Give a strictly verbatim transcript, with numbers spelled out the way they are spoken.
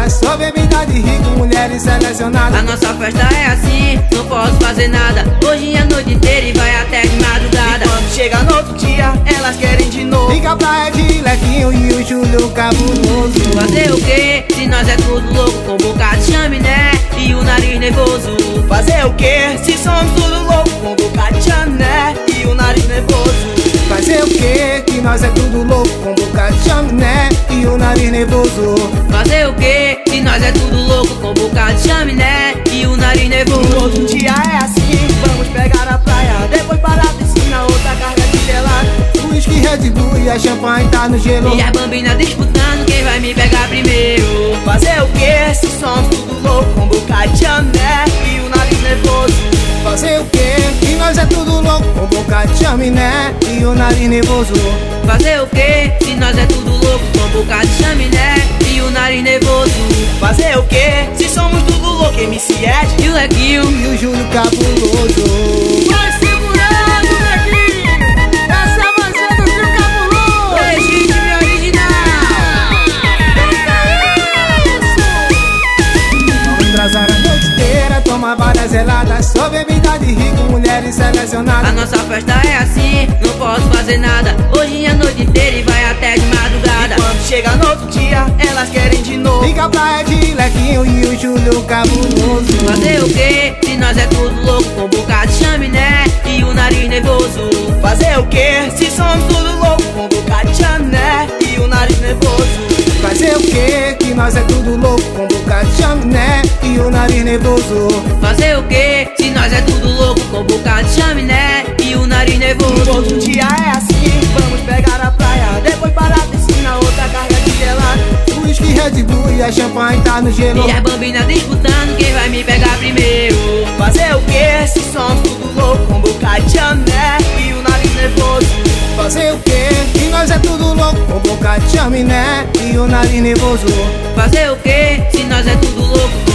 gelada, só bebida de rico, mulheres selecionadas. A nossa festa é assim, não posso fazer nada. Hoje é a noite inteira e vai até de madrugada. E quando chega no outro dia, elas querem de novo. Fica pra de Lequinho e o Júlio cabuloso. Fazer o quê? Se nós é tudo louco, com boca de chaminé e o nariz nervoso. Fazer o quê? Se somos tudo louco, com boca de chané e o nariz nervoso. Fazer o quê? Que nós é tudo louco, com boca de chaminé e o nariz nervoso. Fazer o quê? Se nós é tudo louco, com boca de chaminé e o nariz nervoso. No outro dia é assim, vamos pegar a praia, depois parar a piscina, outra carga de gelado. O whisky, Red Bull e a champanhe tá no gelo. E as bambinas disputando quem vai me pegar primeiro. Fazer o quê? Se somos tudo louco, com boca de chané e o nariz nervoso. Fazer o quê? Que nós é tudo louco, com boca de chaminé e o nariz nervoso. Fazer o quê? Se nós é tudo louco, com boca de chaminé e o nariz nervoso. Fazer o quê? Se somos tudo louco, M C Ed e o Lequinho e o Júlio cabuloso. Vai segurando, Lequinho, essa é a voz do Júlio cabuloso. Legítimo e original. Vamos transar a noite inteira, tomar várias geladas, só bebida de rico, mulheres selecionadas. A nossa festa é assim, não posso fazer nada. Hoje é a noite inteira e vai até de madrugada. E quando chega no outro dia, elas querem de novo. Fica pra de Lequinho e o Júlio cabuloso. Fazer o quê? Se nós é tudo louco, com boca de chaminé e o nariz nervoso. Fazer o quê? Se somos tudo louco, com boca de chané e o nariz nervoso. Fazer o quê? Que nós é tudo louco, com boca de chaminé e o nariz nervoso. Fazer o quê? Se nós é tudo louco, com boca de chaminé e o nariz nervoso. No outro dia é assim, vamos pegar a praia, depois parar a piscina, outra carga de gelado. O whisky, Red Bull e a champanhe tá no gelo. E as bambinas disputando quem vai me pegar primeiro. Fazer o quê? Se somos tudo louco, com boca de chané e o nariz nervoso. Fazer o quê? Que nós é tudo louco, com boca de chaminé e o nariz nervoso. Fazer o quê? Se nós é tudo louco,